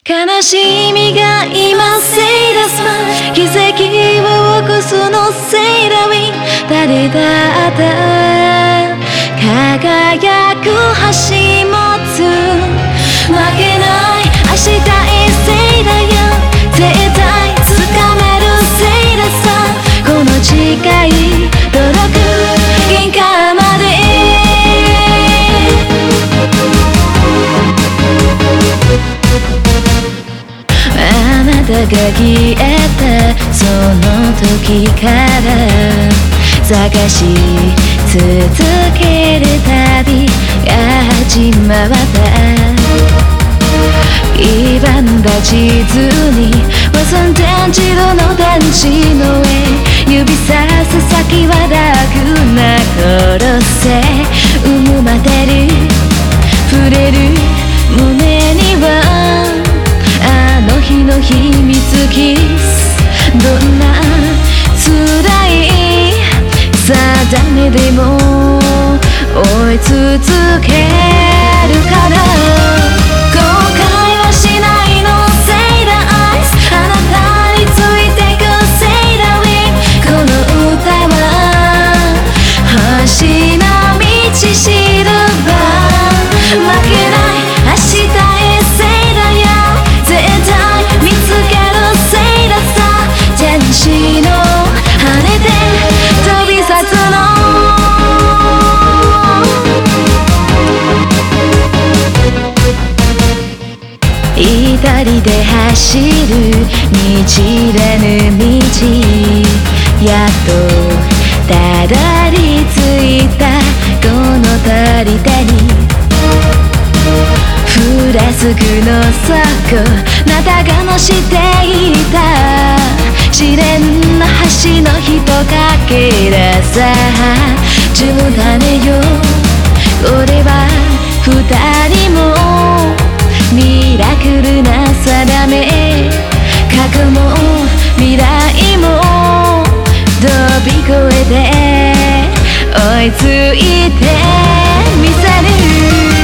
悲しみが今せい出す奇跡を起こすのセイラウィン誰だって輝く星持つ負けない明日へセイラよ絶対掴めるセイラさこの誓い届く限界まであなたが消えたその時から探し続ける旅が始まった黄ばんだ地図に和三点地路の団地の上指さす先はダークな殺せ埋まってる触れる胸にはあの日の秘密キスどんな辛い定めでも追い続けるから後悔はしないのセイラアイスあなたについてくセイラウィンこの歌は星の道しるば負けない明日へセイラよ絶対見つけるセイラさ天使の羽で飛び立つの左で走る道らぬ道やっとたどり着いたこの砦にフラスクの底なたがのしていた試練の橋のひとかけらさ十種よこれは二人もミラクルな定め過去も未来も飛び越えて追いついてみせる